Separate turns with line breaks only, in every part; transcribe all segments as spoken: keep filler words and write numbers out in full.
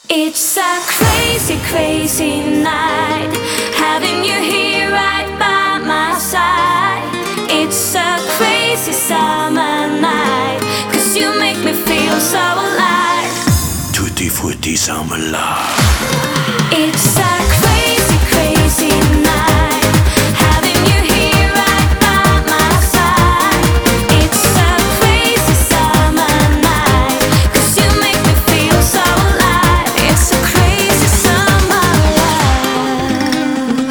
It's a crazy, crazy night, having you here right by my side. It's a crazy summer night, 'cause you make me feel so alive.
Tutti frutti summer love.
It's a crazy, crazy night, having you here right by my side. It's a crazy summer night, 'cause you make me feel so alive. It's a crazy summer love.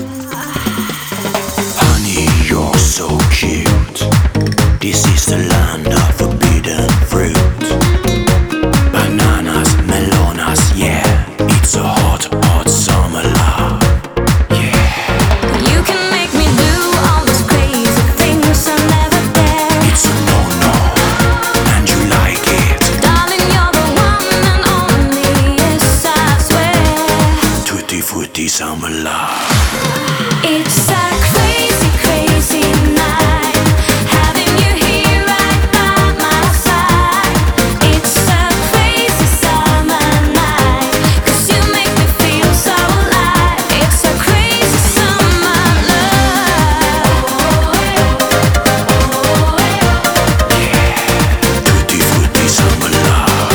Honey, you're so cute. This is the land of forbidden fruit. Bananas, melonas, yeah. It's a hot, hot summer love. Yeah.
You can make me do all those crazy things I never dare.
It's a no-no, and you like it.
Darling, you're the one and only, yes, I swear.
Tutti frutti summer love.
It's a crazy, crazy night, having you here right by my side. It's a crazy summer night, 'cause you make me feel so alive. It's a crazy summer love.
Tutti frutti summer love.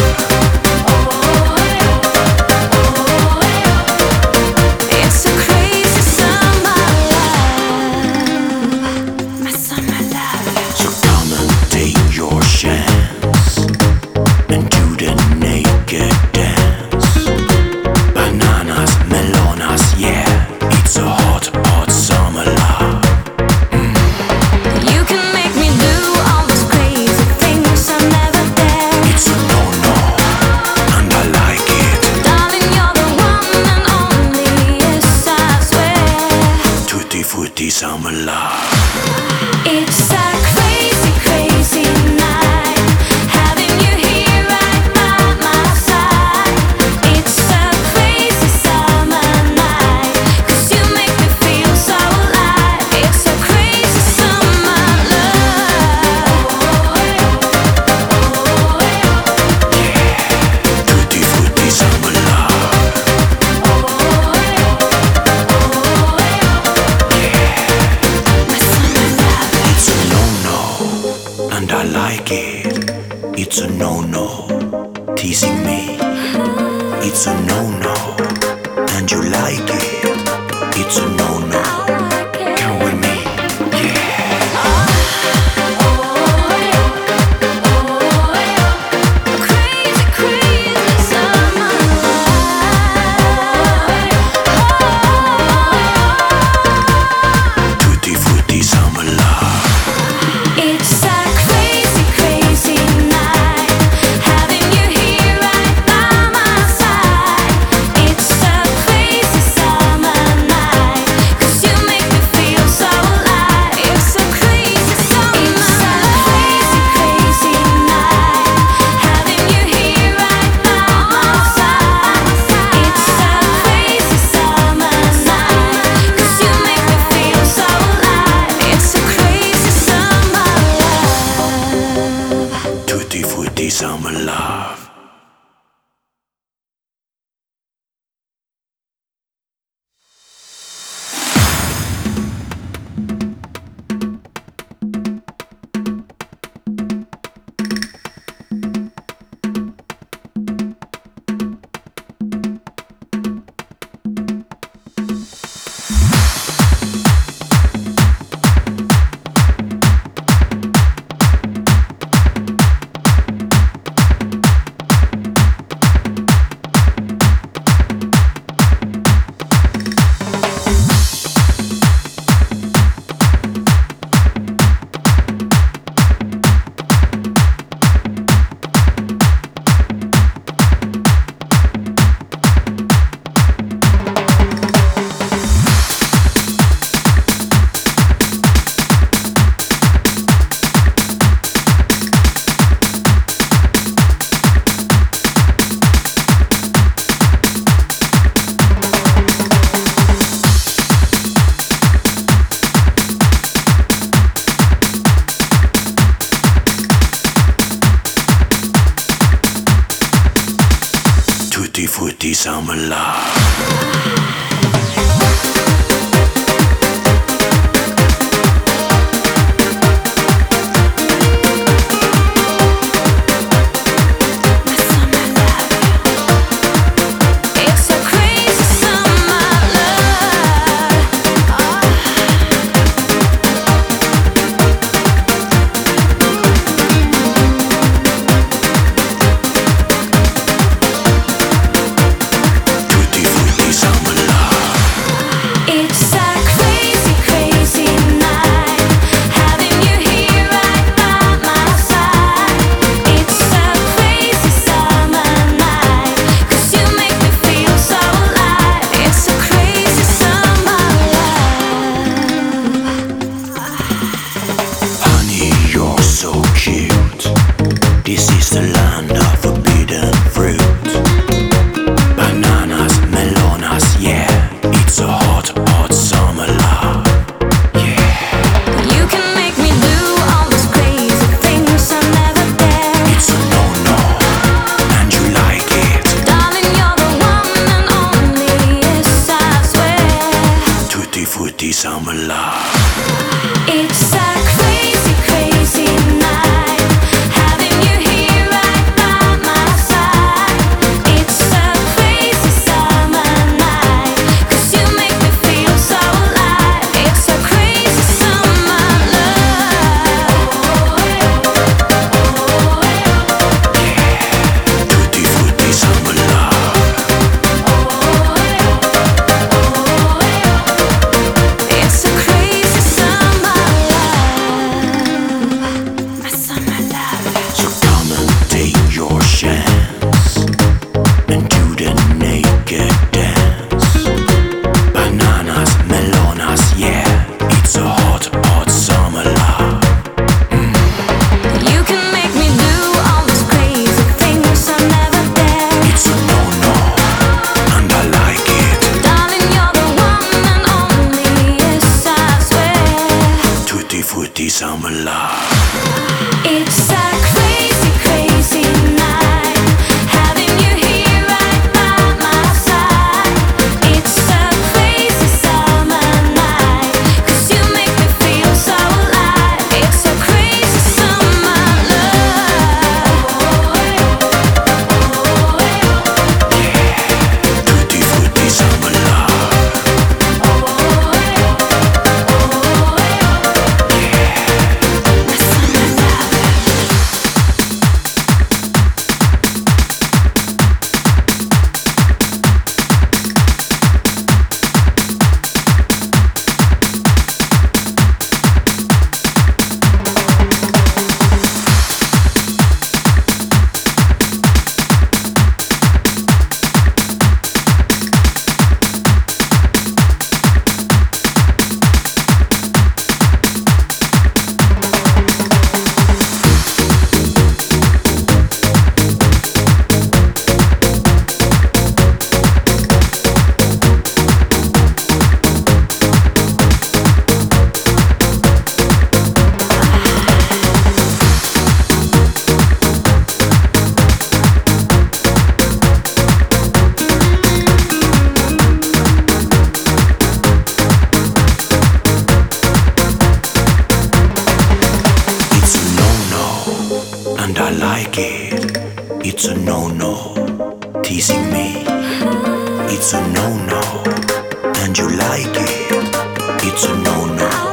It's a crazy summer love. My summer love.
So come and take your chance and do the naked dance. Bananas, melonas, yeah. It's a hot, hot summer love.
You can make me do all those crazy things I never dare.
It's a no-no, and I like it.
Darling, you're the one and only, yes, I swear.
Tutti frutti summer love.
It's a crazy, crazy night, having you here right by my side. It's a crazy summer night, 'cause you make me feel so alive. It's a crazy summer love.
Tutti frutti summer love.
My summer love.
It's a no-no, and I like it. It's a no-no, teasing me. It's a no-no, and you like it. It's a no-no, come with me, yeah.
Crazy, crazy summer love.
Tutti frutti summer love.
It's a crazy, crazy night, having you here right by my side. It's a crazy summer
Tutti frutti summer love. So cute. This is the land of forbidden fruit. Bananas, melonas, yeah. It's a hot, hot summer love. Yeah.
You can make me do all those crazy things I never dare.
It's a no-no, and you like it.
Darling, you're the one and only, yes, I swear.
Tutti frutti summer love.
It's a crazy, crazy night, having you here right by my side. It's a crazy summer night, 'cause you make me feel so alive. It's a crazy summer love.
Tutti frutti summer love.
It's a crazy summer love, my summer love.
So come and take your chance and do the naked dance. Bananas, melonas, yeah. It's a hot, hot summer love.
You can make me do all those crazy things I never dare.
It's a no-no, and I like it.
Darling, you're the one and only, yes, I swear.
Tutti frutti summer love.
It's a crazy, crazy night, having you here right by my side. It's a crazy summer night, 'cause you make me feel so alive. It's a crazy summer love.
Tutti frutti summer love.
My summer love.
It's a no-no, and I like it. It's a no-no, teasing me. It's a no-no, and you like it. It's a no-no.